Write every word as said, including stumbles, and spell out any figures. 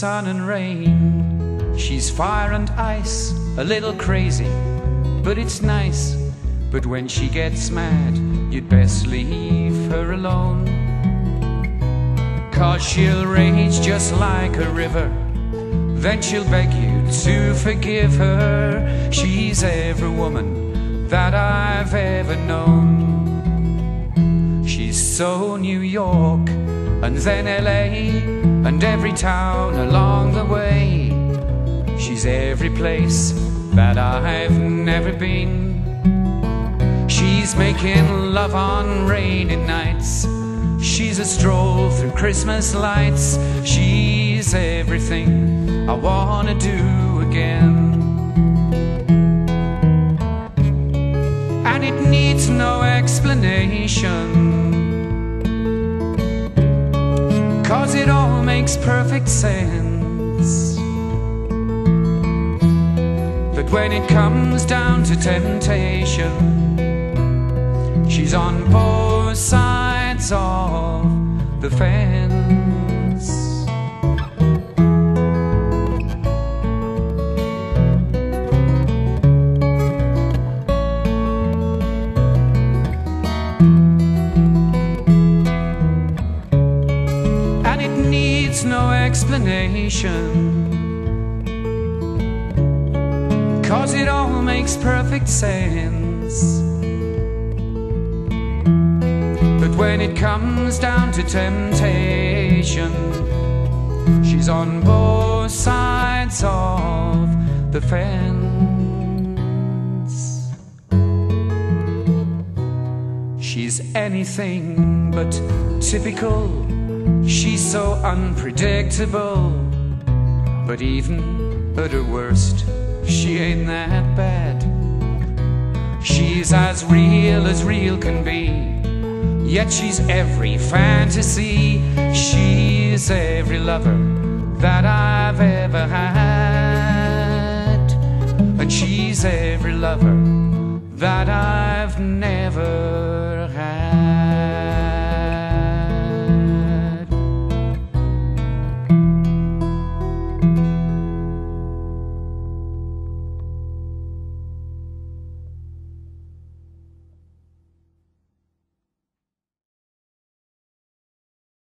sun and rain. She's fire and ice, a little crazy, but it's nice. But when she gets mad, you'd best leave her alone. 'Cause she'll rage just like a river, then she'll beg you to forgive her. She's every woman that I've ever known. She's so New York, and then L A, and every town along the way. She's every place that I've never been. She's making love on rainy nights. She's a stroll through Christmas lights. She's everything I wanna do again. And it needs no explanation, 'cause it all makes perfect sense. But when it comes down to temptation, she's on both sides of the fence. And it needs no explanation, 'cause it all makes perfect sense. But when it comes down to temptation, she's on both sides of the fence. She's anything but typical. She's so unpredictable. But even at her worst, she ain't that bad. She's as real as real can be. Yet she's every fantasy. She's every lover that I've ever had. And she's every lover that I've never